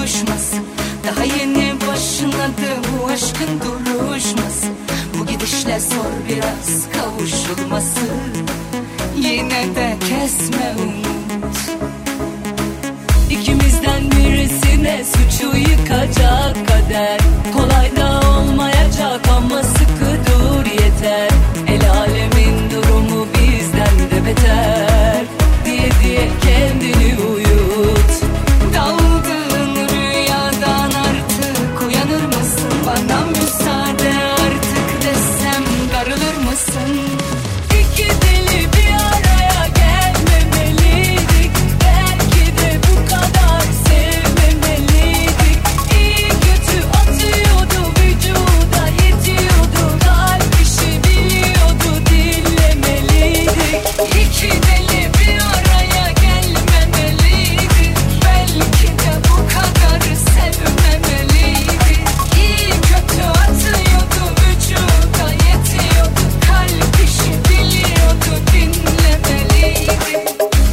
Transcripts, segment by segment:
kavuşması. Daha yeni başladı bu aşkın duruşması. Bu gidişle zor biraz kavuşulması. Yine de kesme umut. İkimizden birisine suçu yıkacak kader. Kolay da olmayacak ama sıkı dur yeter. El alemin durumu bizden de beter diye diye kendini uyut. Daldığın rüyadan artık uyanır mısın? Bana müsaade artık desem darılır mısın? İki deli bir araya gelmemeliydik. Belki de bu kadar sevmemeliydik. İyi kötü atıyordu vücuda, yetiyordu. Kalp işi biliyordu, dinlemeliydik. İki deli bir araya gelmemeliydik. Belki de bu kadar sevmemeliydik. İyi kötü atıyordu vücuda, yetiyordu. Kalp işi biliyordu, dinlemeliydik.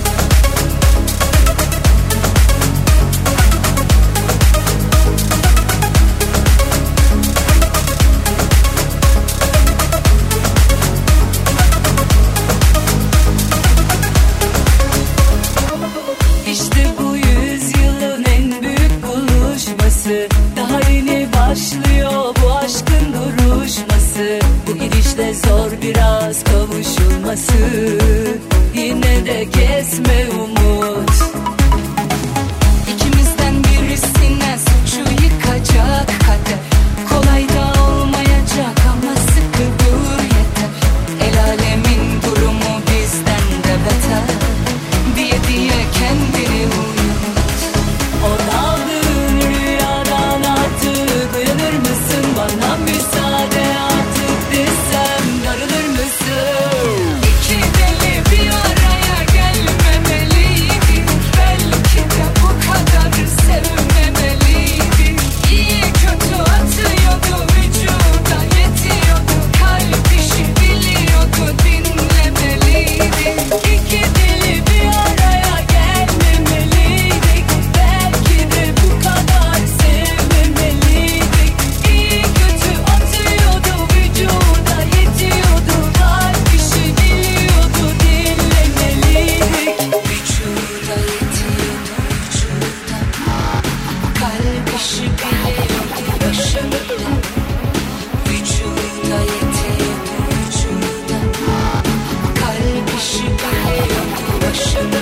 İşte bu yüzyılın en büyük buluşması. Daha yeni başlıyor bu aşkın duruşması. Bu gidişle zor biraz kavuşulması. Yine de kesme umut. İkimizden birisine suçu yıkacak kader. Kolay da olmayacak ama sıkı dur yeter. El alemin durumu bizden de beter diye diye kendini uyut. O daldığın rüyadan artık uyanır mısın? Bana müsaade artık desem darılır mısın? İki deli bir araya gelmemeliydik. Belki de bu kadar sevmemeliydik. İyi kötü atıyordu vücuda, yetiyordu. Kalp işi biliyordu, dinlemeliydik. İki deli bir araya gelmemeliydik. Belki de bu kadar sevmemeliydik. İyi kötü atıyordu vücuda, yetiyordu. Kalp işi biliyordu, dinlemeliydik. Vücuda yetiyordu, vücuda. Kalp işi biliyordu başında. Vücuda yetiyordu, vücuda. Kalp işi biliyordu başında.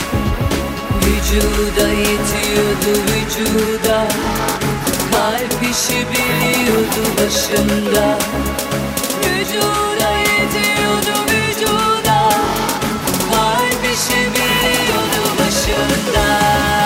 Vücuda yetiyordu vücuda. Kalp işi biliyordu başında. Vücuda yetiyordu vücuda. Kalp işi biliyordu başında.